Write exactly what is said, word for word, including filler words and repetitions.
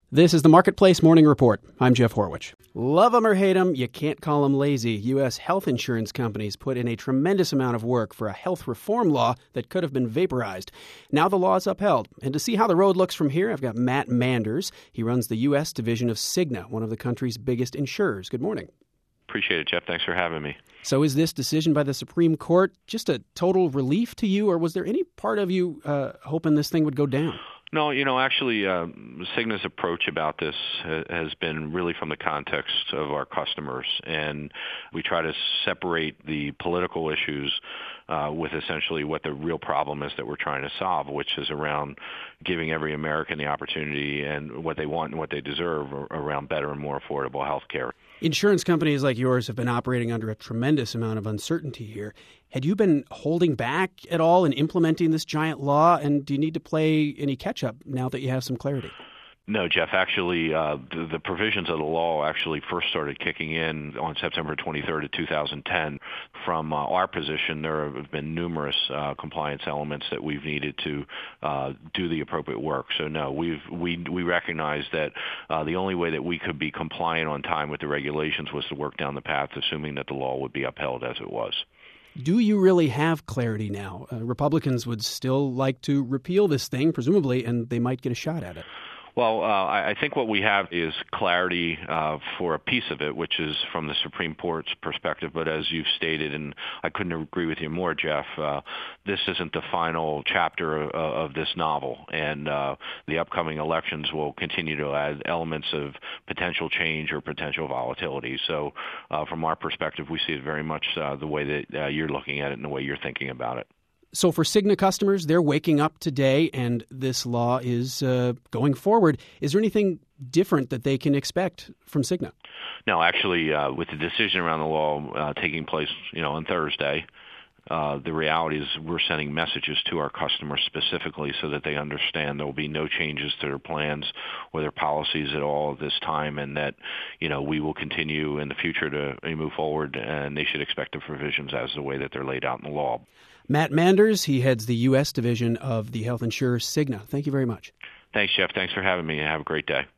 This is the Marketplace Morning Report. I'm Jeff Horwich. Love 'em or hate 'em, you can't call 'em lazy. U S health insurance companies put in a tremendous amount of work for a health reform law that could have been vaporized. Now the law is upheld. And to see how the road looks from here, I've got Matt Manders. He runs the U S division of Cigna, one of the country's biggest insurers. Good morning. Appreciate it, Jeff. Thanks for having me. So is this decision by the Supreme Court just a total relief to you, or was there any part of you uh, hoping this thing would go down? No, you know, actually, uh, Cigna's approach about this ha- has been really from the context of our customers, and we try to separate the political issues uh, with essentially what the real problem is that we're trying to solve, which is around giving every American the opportunity and what they want and what they deserve around better and more affordable health care. Insurance companies like yours have been operating under a tremendous amount of uncertainty here. Had you been holding back at all in implementing this giant law, and do you need to play any catch-up now that you have some clarity? No, Jeff. Actually, uh, the, the provisions of the law actually first started kicking in on September twenty-third of two thousand ten. From uh, our position, there have been numerous uh, compliance elements that we've needed to uh, do the appropriate work. So, no, we've we we recognize that uh, the only way that we could be compliant on time with the regulations was to work down the path, assuming that the law would be upheld as it was. Do you really have clarity now? Uh, Republicans would still like to repeal this thing, presumably, and they might get a shot at it. Well, uh, I think what we have is clarity uh, for a piece of it, which is from the Supreme Court's perspective. But as you've stated, and I couldn't agree with you more, Jeff, uh, this isn't the final chapter of, of this novel. And uh, the upcoming elections will continue to add elements of potential change or potential volatility. So uh, from our perspective, we see it very much uh, the way that uh, you're looking at it and the way you're thinking about it. So for Cigna customers, they're waking up today and this law is uh, going forward. Is there anything different that they can expect from Cigna? No, actually, uh, with the decision around the law uh, taking place, you know, on Thursday, uh, the reality is we're sending messages to our customers specifically so that they understand there will be no changes to their plans or their policies at all at this time, and that, you know, we will continue in the future to move forward, and they should expect the provisions as the way that they're laid out in the law. Matt Manders, he heads the U S division of the health insurer Cigna. Thank you very much. Thanks, Jeff. Thanks for having me. Have a great day.